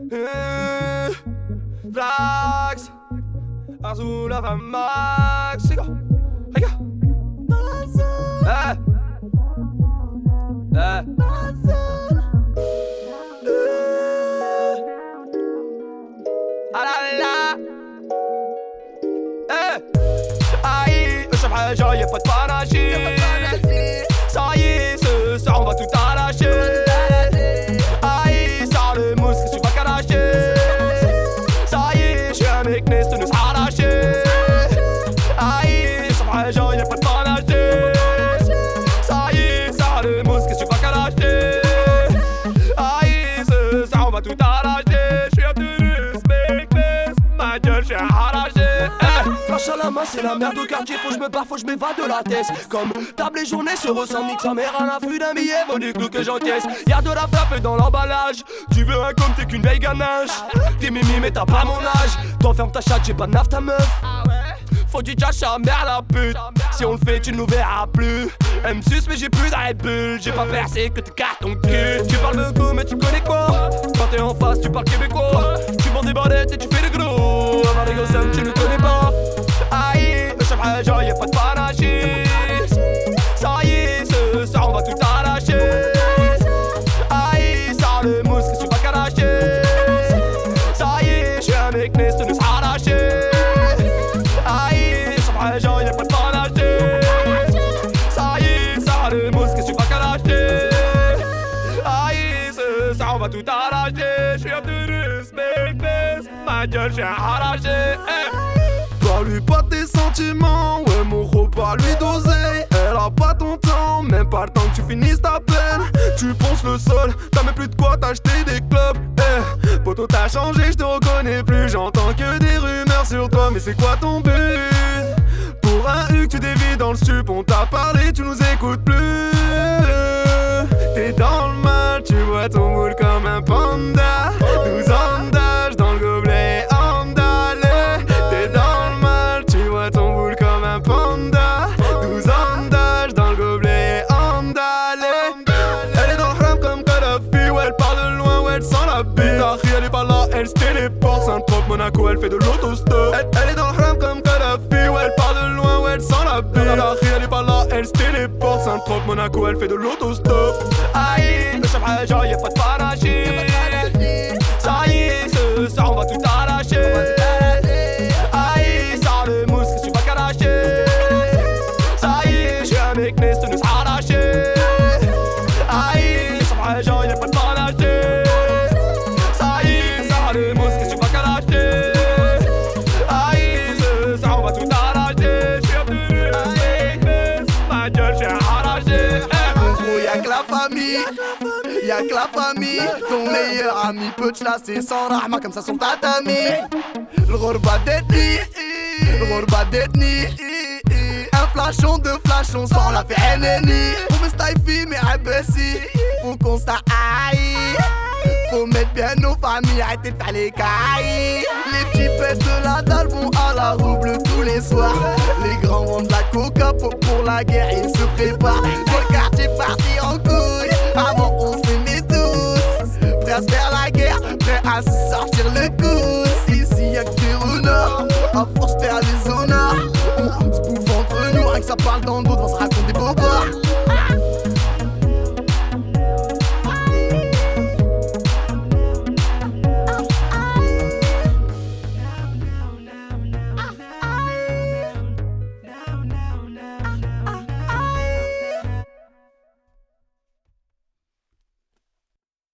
Flax Azul la femme Max Siga Higa Dans la zone Dans la zone Ah la la Aïe شرب حاجة y'a pas de panache Ça y est ce soir on va tout arracher Aïe sors le mousse que tu vas caracher Ça y est j'suis un mec nest nous arracher Aïe شرب حاجة y'a pas de panache Ça y est sors le mousse que tu vas caracher Aïe ce soir on va tout arracher J'suis un touriste mec nest ma gueule j'suis arraché Flash à la main, c'est la merde au quartier. Faut que je me barre, faut que je m'évade de la tête. Comme table et journée se ressemblent, nique sa mère à l'affût d'un billet. Vaut du clou que j'encaisse. Y'a de la frappe dans l'emballage. Tu veux un com, t'es qu'une vieille ganache. T'es mimi, mais t'as pas mon âge. Toi, ferme ta chatte, j'ai pas de naf ta meuf. Faut du cash à merde la pute. Si on le fait, tu nous verras plus. Elle me suce, mais j'ai plus d'arrêt de bulle. J'ai pas percé que tes cartons de cul. Tu parles beaucoup, mais tu connais quoi? Quand t'es en face, tu parles québécois. Tu vends des barrettes et tu fais des gros. Avoir des gosses, tu ne connais pas. Aïe, le chef y'a pas de panache. Ça y est, ce soir on va tout arracher. Aïe, sors le mousse que tu vas caracher. Ça y est, j'suis un mec nest nous arracher. Aïe, le chef y'a pas de panache. Ça y est, sors le mousse que tu vas caracher. Aïe, ce soir on va tout arracher. J'suis un touriste, mec nest, ma gueule j'suis arraché. Parle-lui pas de tes sentiments, ouais mon gros parle-lui d'oseille. Elle a pas ton temps, même pas le temps que tu finisses ta peine. Tu ponces le sol, t'as même plus de quoi t'acheter des clubs. Poto t'as changé, je te reconnais plus. J'entends que des rumeurs sur toi, mais c'est quoi ton but? Pour un huc tu dévies dans le stup, on t'a parlé, tu nous écoutes plus. T'es dans le mal, tu vois ton boule comme un panda. 12 ans d'âge dans le gobelet andalé. T'es dans le mal, tu vois ton boule comme un panda. 12 ans d'âge dans le gobelet andalé. Elle est dans le ram comme Kadhafi, ouais elle parle de loin, ouais elle sent la bite. Harry elle est pas là, elle se téléporte. Saint-Trope, Monaco, elle fait de l'autostop. Elle est dans le ram comme Kadhafi, ouais elle parle de loin, ouais elle sent la bite. Harry elle est pas là, elle se téléporte. Saint-Trope, Monaco, elle fait de l'autostop. Aïe, le chef y'a pas de panache. Ça y est, ce soir on va tout arracher. Aïe, sors le mousse que tu vas caracher. Ça y est, j'suis un mec nest nous arracher. Aïe, le chef y'a pas de panache. Ça y est, sors le mousse que tu vas caracher. Aïe, ce soir on va tout arracher. J'suis un touriste, mec nest, ma gueule j'suis arraché. Y'a que la famille, y'a que la famille. Ton meilleur ami peut te lasser sans rahma comme ça son tatami. Le ghorba d'ethnie, le ghorba d'ethnie. Un flashon, deux flashons sans la faire ennemi. Faut me style mais abessi. Faut qu'on s'aille. Faut mettre bien nos familles, arrêtez de faire les cailles. Les petits pètes de la dalle vont à la rouble tous les soirs. Les grands vont de la coca pour la guerre, ils se préparent. Dans le quartier parti en couille, avant on s'aimait tous. Prêts à se faire la guerre, prêts à se sortir le coude. Ici y'a que des renards, à force faire les honneurs. On se bouffe entre nous, rien que ça parle dans d'autres,